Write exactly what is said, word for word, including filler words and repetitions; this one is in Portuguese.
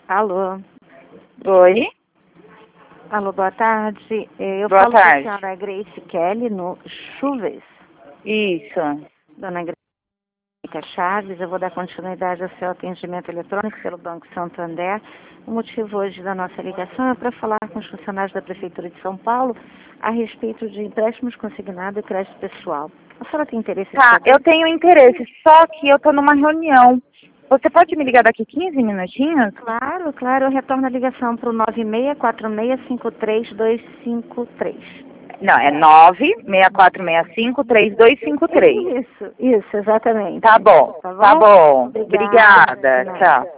Alô? Oi? Alô, boa tarde. Eh, Eu Boa falo com a tarde. senhora Grace Kelly, no Chuves. Isso. Dona Grace Chaves, eu vou dar continuidade ao seu atendimento eletrônico pelo Banco Santander. O motivo hoje da nossa ligação é para falar com os funcionários da Prefeitura de São Paulo a respeito de empréstimos consignados e crédito pessoal. A senhora tem interesse em Tá, saber? eu tenho interesse, só que eu tô numa reunião. Você pode me ligar daqui quinze minutinhos? Claro, claro, eu retorno a ligação para o nove seis quatro seis cinco três dois cinco três. Não, é nove seis quatro seis cinco três dois cinco três. Isso, isso, exatamente. Tá bom, Tá bom? tá bom. Obrigada. Obrigada, tchau.